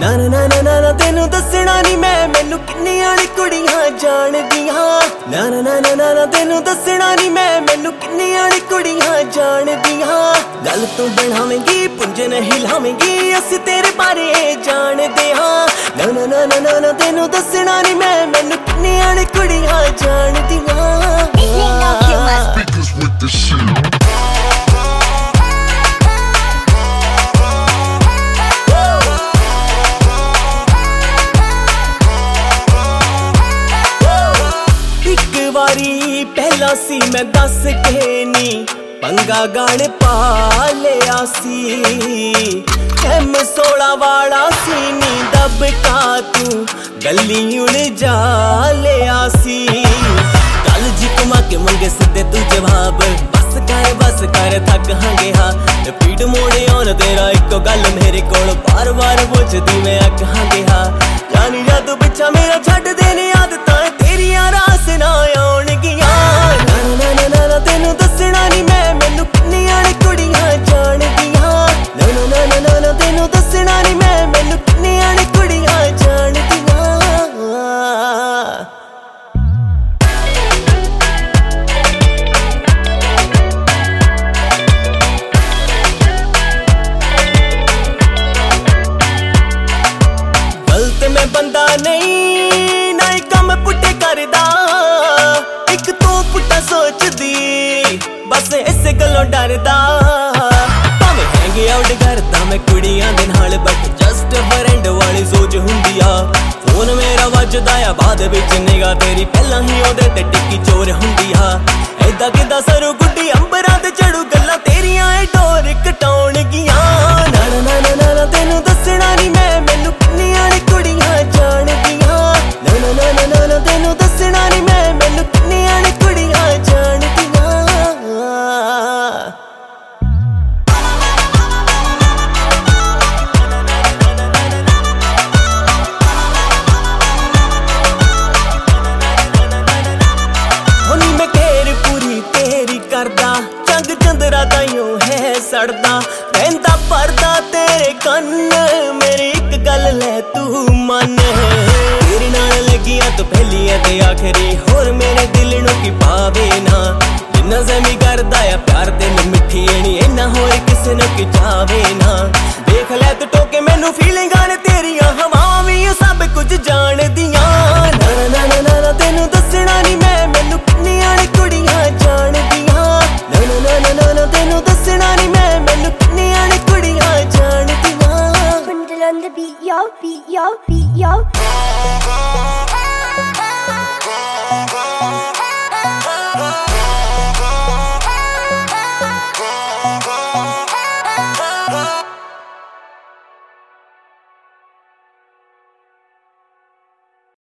ना ना ना ना ना ना तेनू दसना नी मैं मैनू किन्नियां नी कुड़ियां जानदियां ना ना ना ना ना ना तेनू दसना नी मैं मैनू किन्नियां नी कुड़ियां जानदियां गल तू बनावेंगी पुंजन हिलावेंगी असी तेरे बारे जानदे हां ना ना ना ना ना ना तेनू दसना नी मैं मैनू किन्नियां नी कुड़ियां जानदियां Speakers with the shit. वारी पहला सी मैं दस के नी पंगा गाने पा लिया सी M16 वाला सी नी दब का तू गली उलझा लिया सी गल जी घुमा के मंगे सीधे तू जवाब बस कर थक हांगे हा पीठ मोड़े आन तेरा इको गल मेरे कोल बार बार पुछदी मैं अखांगे हा जानी जा तू पिछा मेरा छड्ड देने आदतां तेरियां रास ना आउणगियां ना ना ना ना ना तेनू दसना नी मैं मैनू किन्नियां नी कुड़ियां जानदियां ना ना ना ना ना ना तेनू दसना नी मैं मैनू किन्नियां नी कुड़ियां जानदियां मैं बंदा नहीं ना कम पुट्टे करदा एक तू पुट्टा सोचदी बस इस गलों डरदा भावें हैंग आउट करदा मैं कुड़ियां दे नाल बट जस्ट फ्रेंड वाली सोच हुंदी आ फोन मेरा वजदा आ बाद विच निगाह तेरी पहला ही ओदे ते टिक्की चोर हुंदी आ ऐदा किदा सरू गुड्डी अंबरां ते चढ़ू गल्लां तेरियां ए डोर कटाउणगियां ना ना ना ना ना तेनू दसना नी मैं मैनू किन्नियां नी कुड़ियां जानदियां ना ना ना ना ना ना तेनू दसना नी मैं मैनू किन्नियां नी कुड़ियां जानदियां होनी मैं घेर पूरी तेरी करदा चंग चंदरा ताइयों है सड़दा रहंदा परदा तेरे कन्न मेरी एक गल ले तू मन तेरे नाल लगियां तो पहली ते आखरी होर मेरे दिल नू की